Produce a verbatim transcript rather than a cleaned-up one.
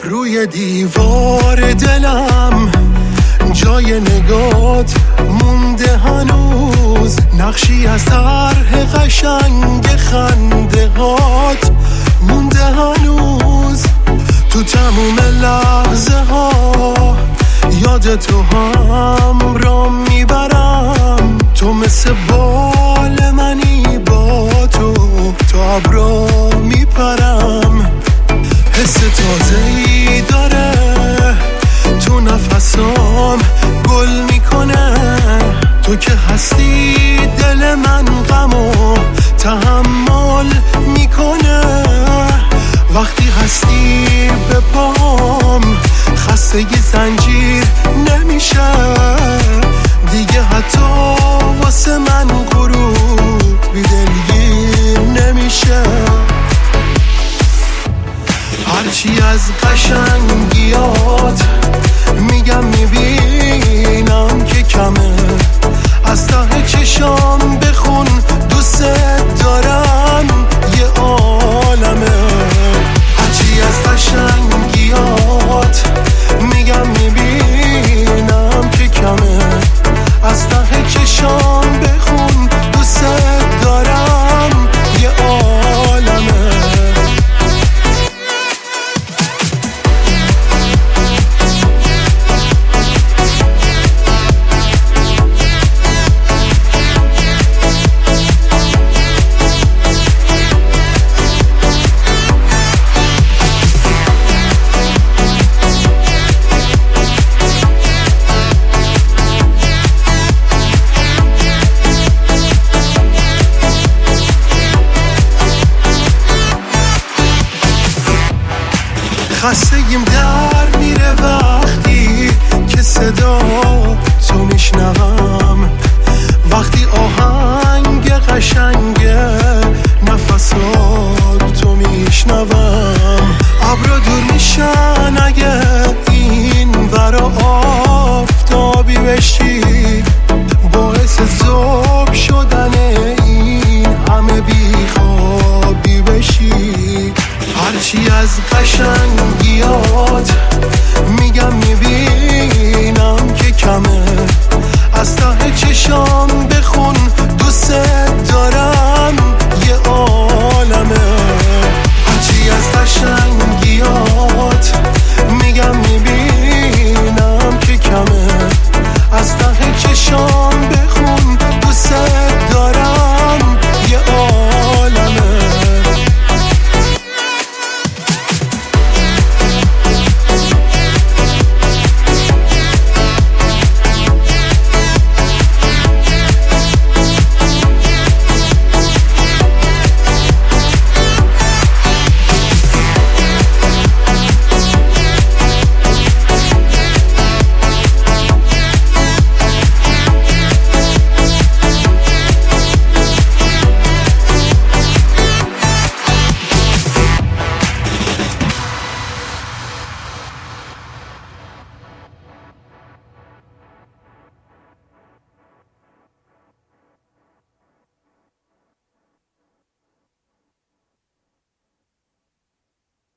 روی دیوار دلم جای نگات مونده هنوز، نقشی از طرح قشنگ خنده هات مونده هنوز. تو تموم لحظه ها یاد تو هم را میبرم، تو مثل بال منی با تو تا ابرا میپرم. حس تازه‌ای داره تو نفسام گل میکنه، تو که هستی دل من غمو تحمل میکنه. وقتی هستی به پام خسته ی زنجیر نمیشه دیگه، حتی واسه من غروب بیدلگیر نمیشه. هرچی از قشنگیات میگم میبینم که کمه، از ته چشام بخون دوست دارم یه عالمه. هرچی از قشنگیات میگم میبینم که کمه، از ته چشام بخون دوست دارم یه عالمه. خستگیم در میره وقتی که صدا تو میشنوم، وقتی آهنگ قشنگ نفسات تو میشنوم. ابرا دور میشن اگه این ورا آفتابی بشی، باعث ذوب شدن این همه بیخوابی بشی. هرچی از قشنگیات میگم میبینم که کمه، از ته چشام بخون دوست دارم